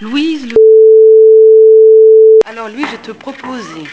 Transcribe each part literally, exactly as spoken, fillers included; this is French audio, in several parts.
Louise, Lou- alors Louise, je te proposais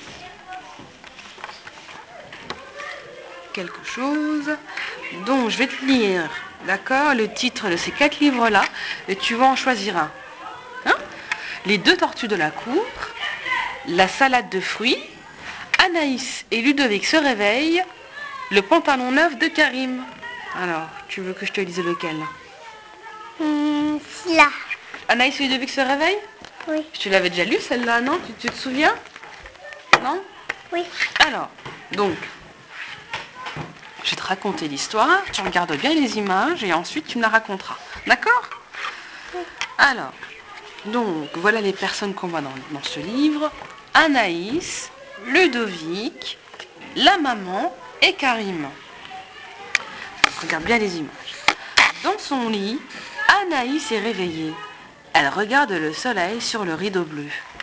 quelque chose. Donc, je vais te lire, d'accord, le titre de ces quatre livres-là, et tu vas en choisir un. Hein? Les deux tortues de la cour, la salade de fruits, Anaïs et Ludovic se réveillent, le pantalon neuf de Karim. Alors, tu veux que je te lise lequel? Hum, là. Anaïs et Ludovic se réveillent? Oui. Je te l'avais déjà lu celle-là, non? tu, tu te souviens? Non? Oui. Alors, donc, je vais te raconter l'histoire, tu regardes bien les images et ensuite tu me la raconteras. D'accord? Oui. Alors, donc, voilà les personnes qu'on voit dans, dans ce livre. Anaïs, Ludovic, la maman et Karim. Donc, regarde bien les images. Dans son lit, Anaïs est réveillée. Elle regarde le soleil sur le rideau bleu.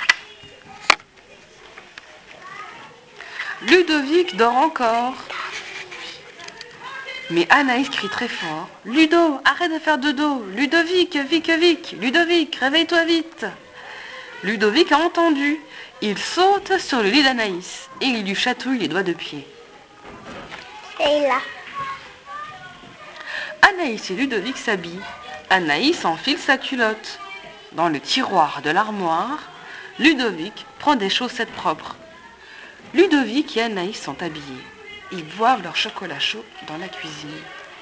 Ludovic dort encore. Mais Anaïs crie très fort. Ludo, arrête de faire dodo. Ludovic, Vic, Vic. Ludovic, réveille-toi vite. Ludovic a entendu. Il saute sur le lit d'Anaïs et il lui chatouille les doigts de pied. Et là. Anaïs et Ludovic s'habillent. Anaïs enfile sa culotte. Dans le tiroir de l'armoire, Ludovic prend des chaussettes propres. Ludovic et Anaïs sont habillés. Ils boivent leur chocolat chaud dans la cuisine.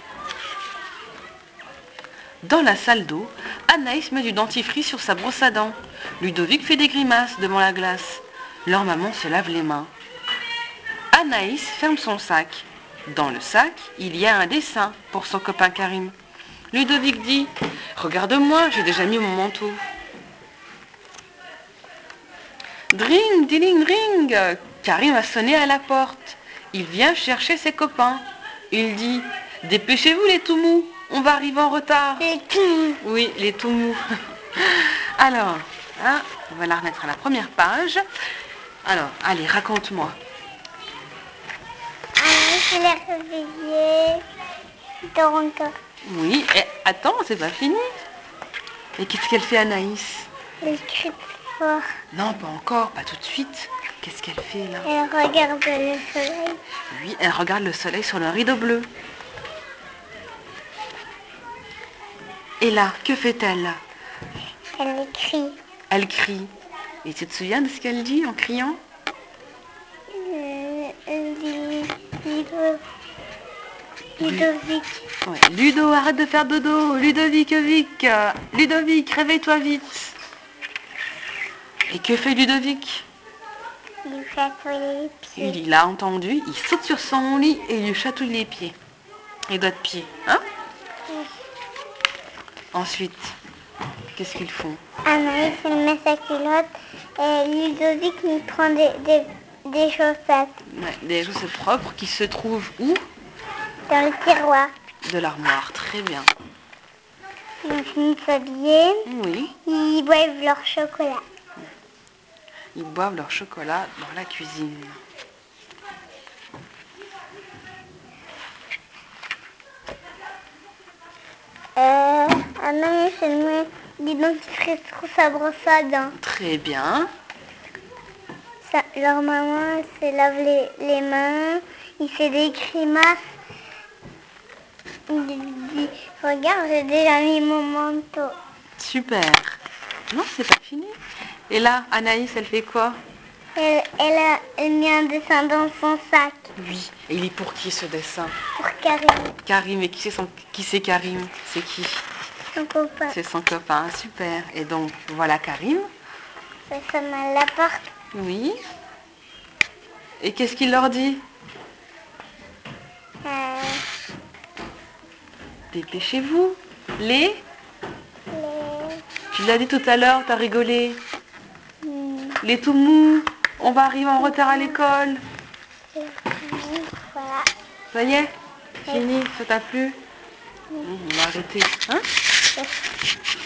Dans la salle d'eau, Anaïs met du dentifrice sur sa brosse à dents. Ludovic fait des grimaces devant la glace. Leur maman se lave les mains. Anaïs ferme son sac. Dans le sac, il y a un dessin pour son copain Karim. Ludovic dit « Regarde-moi, j'ai déjà mis mon manteau. » Dring, ding, dring. Karim a sonné à la porte. Il vient chercher ses copains. Il dit « Dépêchez-vous les tout mous, on va arriver en retard. » Les tout. Oui, les tout mous. Alors, hein, on va la remettre à la première page. Alors, allez, raconte-moi. Anaïs, elle est réveillée. Il dort encore. Oui, et attends, c'est pas fini. Et qu'est-ce qu'elle fait Anaïs? Elle crie plus fort. Non, pas encore, pas tout de suite. Qu'est-ce qu'elle fait là? Elle regarde le soleil. Oui, elle regarde le soleil sur le rideau bleu. Et là, que fait-elle? Elle crie. Elle crie. Et tu te souviens de ce qu'elle dit en criant? Euh, elle dit Ludo- Ludovic. Ouais. Ludo, arrête de faire dodo. Ludovic, Vic. Ludovic, réveille-toi vite. Et que fait Ludovic? Il lui chatouille les pieds. Il l'a entendu, il saute sur son lit et il lui chatouille les pieds. Les doigts de pied. Hein? Oui. Ensuite, qu'est-ce qu'ils font? Anaïs, elle met sa culotte et Ludovic lui prend des, des, des chaussettes Ouais, des chaussettes propres qui se trouvent où? dans le tiroir. De l'armoire. Très bien. Ils ont fini de s'habiller. Oui. Ils boivent leur chocolat. Ils boivent leur chocolat dans la cuisine. Euh, Anaïs, elle met du dentifrice sur sa brosse à dents. Très bien. Ça, leur maman, elle se lave les, les mains. Il fait des grimaces. Il dit, regarde, j'ai déjà mis mon manteau. Super. Non, c'est pas fini. Et là, Anaïs, elle fait quoi? Elle, elle a elle mis un dessin dans son sac Oui. Et il est pour qui ce dessin? pour Karim, Karim. Et qui c'est son... qui c'est Karim? C'est qui? son copain. C'est son copain. Super. Et donc, voilà Karim. Ça sonne à la porte. Oui. Et qu'est-ce qu'il leur dit? Euh, Dépêchez-vous. Les... les... Tu l'as dit tout à l'heure, t'as rigolé. hmm, Les tout mous. On va arriver en retard à l'école. les- Voilà. Ça y est? Oui. Fini? Ça t'a plu? Oui. Bon, on va arrêter. Hein? Oui.